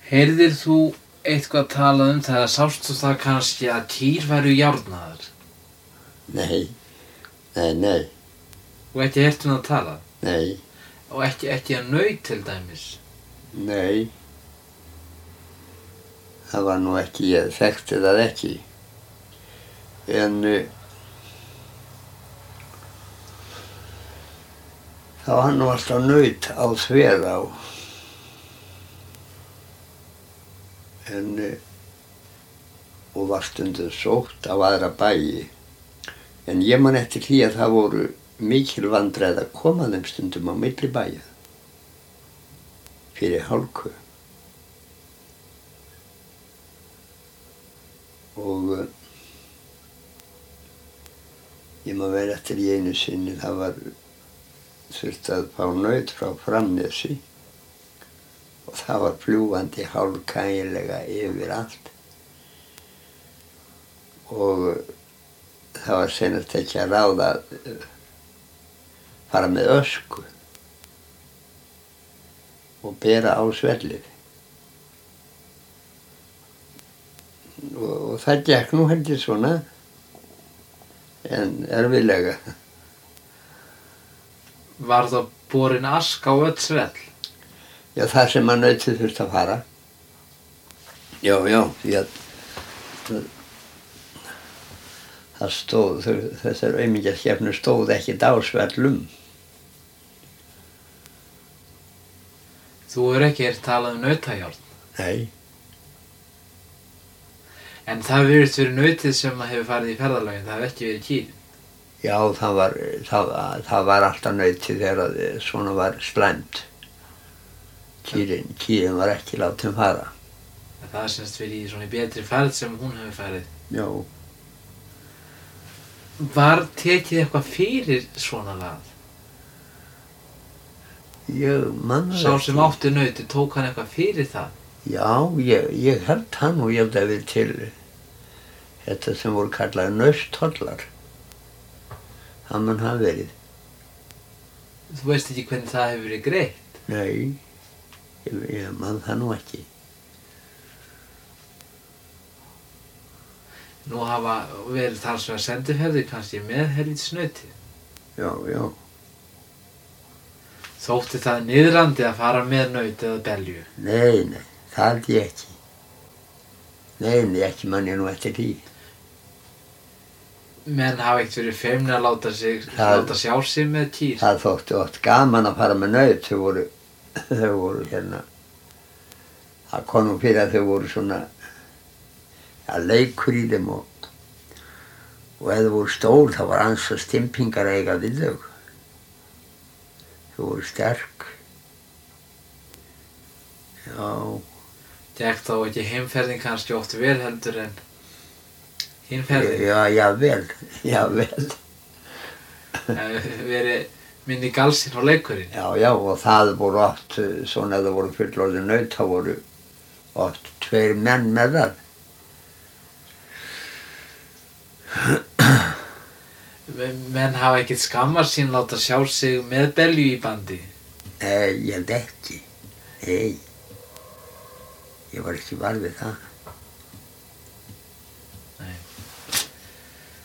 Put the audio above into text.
Heyrðir þú eitthvað talað um það eða sástu það kannski að kýr væru járnaðar? Nei. Og ekki heyrt það talað? Nei. Og ekki að naut til dæmis? Nei. Það var nú ekki, ég þekkti það ekki. En það var nú alltaf naut á Þverá. Og var stundum sótt á aðra bæi. En ég man eftir því að það voru mikil vandræði að koma þeim stundum á milli bæja. Fyrir hálku. Og ég má vera eftir í einu sinni, það var þurft að fá naut frá Framnesi. Og það var fljúgandi hálka eiginlega yfir allt. Og það var seinast ekki að ráða að fara með ösku og bera á svellið. Og það gekk nú heldur svona, en erfiðlega. Var það borin ask á öll svell? Já, það sem að nautið þurfti að fara. Já, því að það stóð, þessar aumingjaskepnur stóð ekkert á svellum. Þú hefur ekki heyrt talað um nautajárn? Nei. En það virðist verið nautið sem hefur farið í ferðalögin, það hefur ekki verið kýrin? Já, það var alltaf nautið þegar svona var slæmt. Kýrin var ekki látin fara. Það er semst verið í svona betri ferð sem hún hefur farið? Já. Var tekið eitthvað fyrir svona lagað? Ég man það ekki. Sá sem átti nauti, tók hann eitthvað fyrir það? Já, ég held hann og ég held að við til þetta sem voru kallaði nausthollar. Það mun hafa verið. Þú veist ekki hvernig það hefur verið greitt? Nei, ég man það nú ekki. Nú hafa verið talsverðar sendiferðir kannski með helvítis nauti. Já. Þótti það niðrandi að fara með naut eða belju? Nei, það held ég ekki. Nei, ekki man ég nú eftir því. Menn hafa ekkert verið feimnir að láta sjá sig með kýr? Það þótti oft gaman að fara með naut. Þau voru hérna, það kom nú fyrir að þau voru svona leikur í þeim og ef þau voru stór þá var ans og stimpingar að eiga við þau. Þau voru sterk. Já. Gekk þá ekki heimferðin kannski oft vel heldur en hinferðin? Já, vel. Verið minni galsinn á leikurinn? Já, og það voru oft, svona ef það voru fullorðin naut, þá voru oft 2 menn með það. Menn hafa ekkert skammar sín láta sjá sig með belju í bandi? Nei, ég held ekki. Nei. Ég var ekki var við það.